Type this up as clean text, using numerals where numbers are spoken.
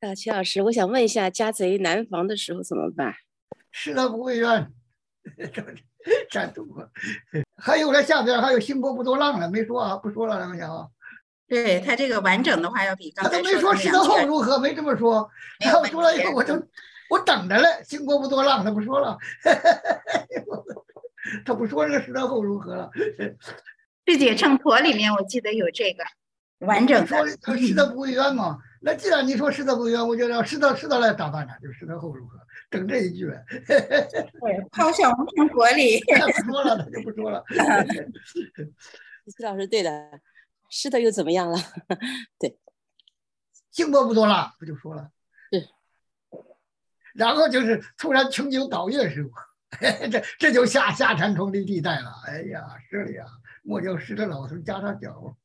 齐老师，我想问一下，家贼难防的时候怎么办？ 是他不会怨，占住了。还有了下边还有兴波不多浪了，没说啊，不说了，两位啊。 对他这个完整的话，要比刚才他都没说石头后如何，没这么说。然后说了以后，我等着了，兴波不多浪，他不说了，他不说这个石头后如何了。 智解秤砣里面我记得有这个完整的。 说他石头不会冤嘛？那既然你说石头不冤，我就让石头来打断他，就是石头后如何，整这一句。 对，抛向我们秤砣里。 他不说了，他就不说了。 齐老师对的，石头又怎么样了？对， 兴波不多浪，不就说了？ 是。 然后就是突然穷九倒月时候，这就下沉重的地带了。哎呀，是的呀，莫叫石头老头加上脚。